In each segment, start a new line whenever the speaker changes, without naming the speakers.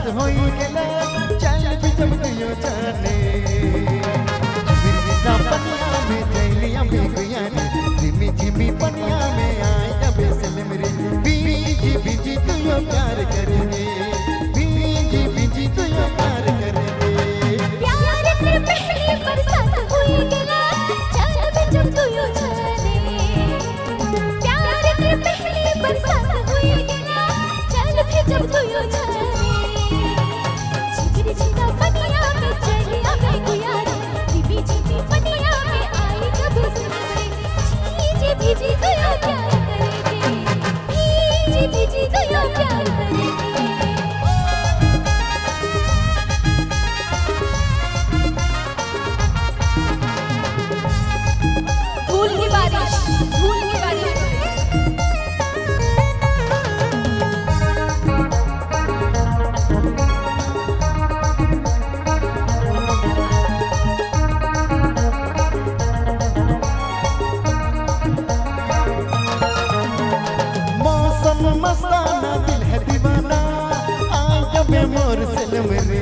होई गेला चल भी जब तुयो जाने बिरबिटा पनिया में जैलिया में गुया झिमी झिमी पनिया में आए जब सल मेरे बीजी बीजी तुयो प्यार करेंगे बीजी बीजी तुयो प्यार करेंगे
प्यार कर पहली बरसात हुई गेला चल भी जब तुयो जाने प्यार कर पहली बरसात हुई गेला चल भी जब तुयो जाने झिगरी झिगा पनिया में चलिया में गुया झिमी झिमी पनिया में आई जब सल मेरे भीजी भीजी तुयो प्यार करेंगे भीजी भीजी तुयो प्यार करेंगे फूल की बारिश
मौसम मस्ताना दिल है दीवाना आए जब मोर सल मेरे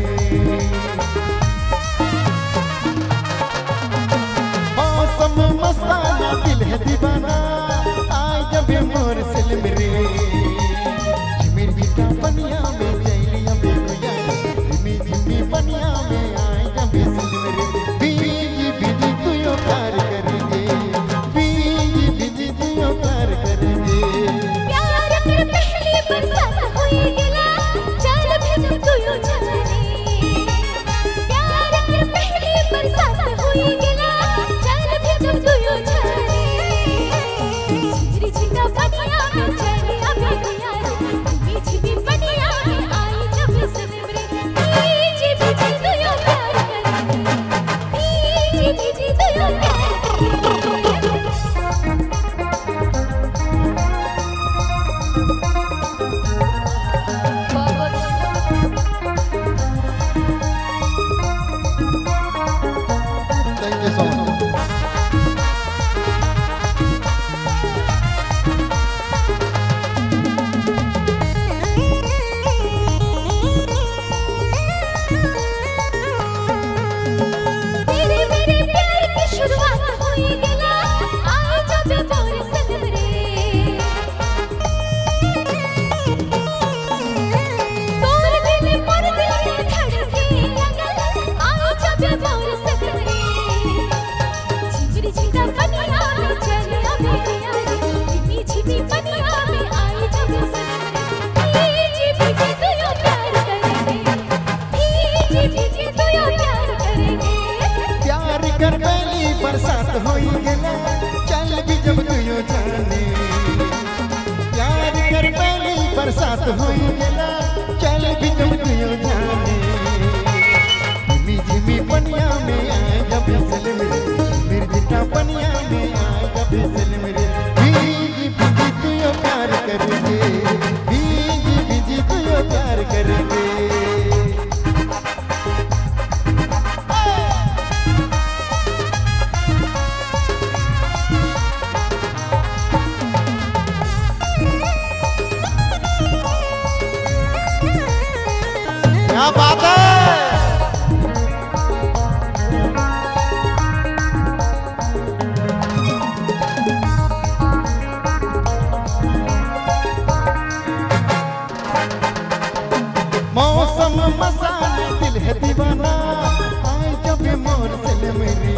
मौसम मस्ताना दिल है दीवाना आए जब मोर सल मेरे झिमी झिमी पनिया में जैलिया में गुया झिमी झिमी पनिया में आए जब सल मेरे बीजी बीजी तुयो प्यार करेंगे बीजी बीजी तुयो प्यार करेंगे
प्यार कर पहली बरसात हुई गेला चल भी जब तुयो जाने प्यार कर पहली बरसात हुई गेला चल भी जब तुयो जाने झिगरी झिगा पनिया में चलिया में गुया झिमी झिमी पनिया में आई जब सल मेरे भीजी भीजी तुयो प्यार करेंगे भीजी भीजी तुयो प्यार करेंगे
Thank you so much.
मेरे मेरे प्यार की शुरुआत हुई गेला आए जब मोर सल मेरे तोर दिल मोर दिल में धड़के लगल आए जब मोर सल मेरे झिगरी झिगा पनिया में चलिया में गुया झिमी झिमी पनिया में आई जब सल मेरे भीजी भीजी तुयो प्यार करेंगे भीजी भीजी तुयो प्यार करेंगे
प्यार कर पहली बरसात होई गेला चल भी जब तुयो जाने प्यार कर पहली बरसात होई गेला चल भी जब तुयो जाने झिमी झिमी पनिया में आए जब सल मेरे बिरबिटा पनिया में आए जब सल मेरे बीजी बीजी तुयो प्यार करेंगे बीजी बीजी तुयो प्यार करेंगे क्या बात है मौसम मसाना दिल है दीवाना आए जब मोर सल मेरी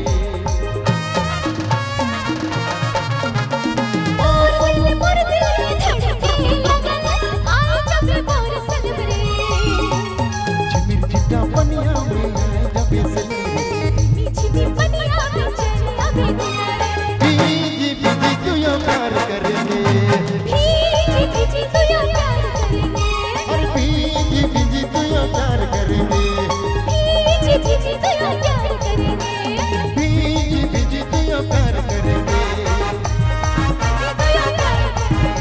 मोर दिल में धड़के लगल आए जब मोर सल मेरे
झिमी झिगा पनिया में आए जब सल मेरे
झिमी झिमी पनिया में चलिया में गुया
बीजी बीजी तुयो प्यार करेंगे
भीजी भीजी तुयो प्यार करेंगे
और बीजी बीजी तुयो प्यार करेंगे
भीजी भीजी तुयो प्यार करेंगे
बीजी बीजी तुयो प्यार करेंगे
तुयो प्यार करेंगे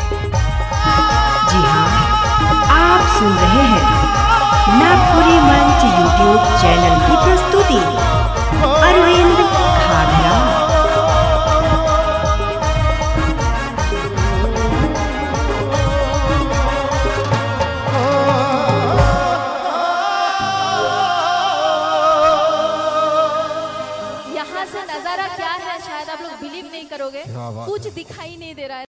जी हाँ, आप सुन रहे हैं नागपुरी मंच यूट्यूब चैनल की प्रस्तुति।